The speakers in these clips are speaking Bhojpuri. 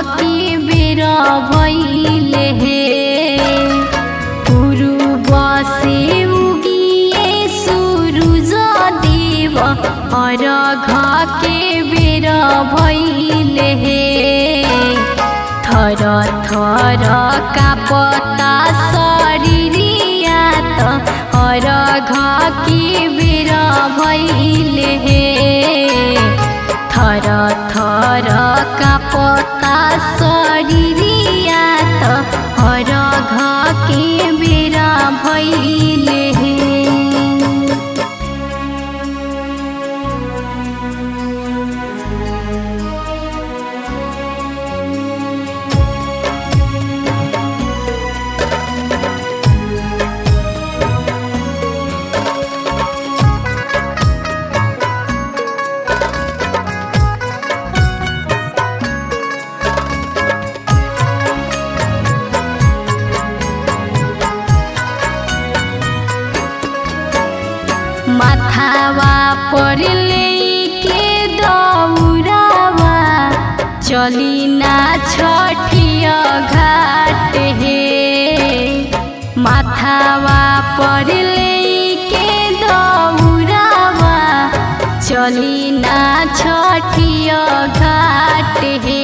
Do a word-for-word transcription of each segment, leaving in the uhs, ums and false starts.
के बेरा भइले हे पूर्व से उगिए सूरज देव अर्घ के बेरा भइले हे थर थर कापता शरीरिया त अर्घ के बेरा भइले हे थर थर कापता शरीरिया त अर्घ के बेरा भइले हे। माथावा पर लेके दौरावा चली ना छठिया घाट हे माथावा पर लेके दौरावा चली ना छठिया घाट हे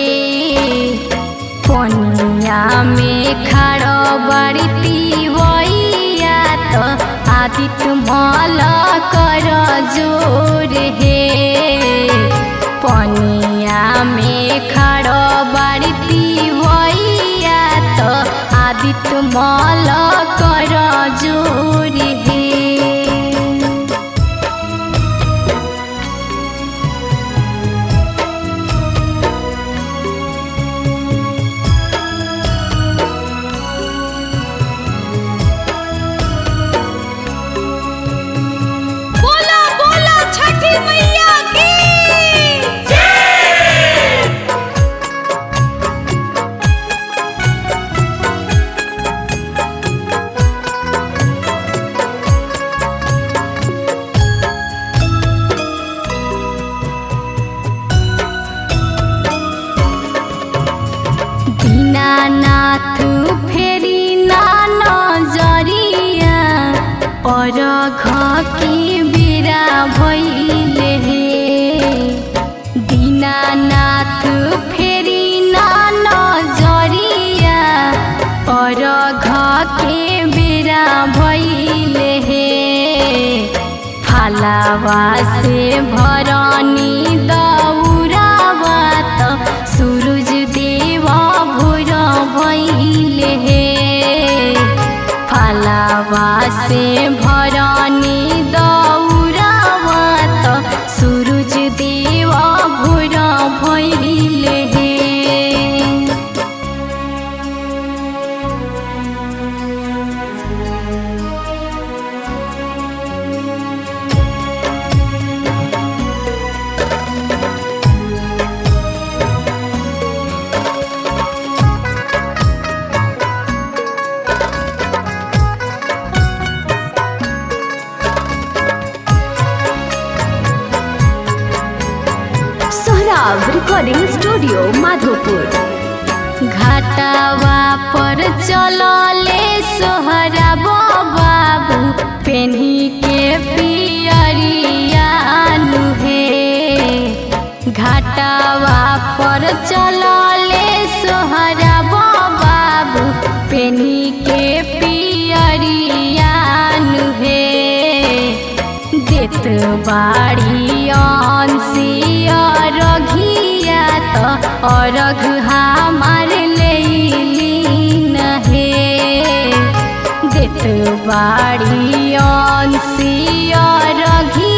पनिया में खड़ा बड़ती वैया त आदित्य माला कर जोर हे पनिया में खड़ा बड़ती वैया त आदित्य माला कर जोर हे। दीनानाथ फेरी ना नजरिया अर्घ के बेरा भइले हे दीनानाथ फेरी ना नजरिया अर्घ के बेरा भइले हे फालावा से भरनी दौरावा त सूरज देवा भोर भइले हे फालावा से भरनी दौरावा त सूरज देवा भोर भइले हे। Recording studio Madhopur. घाटावा पर चलले सोहरा बाबू पेन्ही के पियरिया नुहे घाटावा पर चलले सोहरा बाबू पेन्ही के पियरिया नुहे देत बाड़ी अंसिया रघिया त अर्घ हमार लेलीन हे देत बाड़ी अंसिया रघिया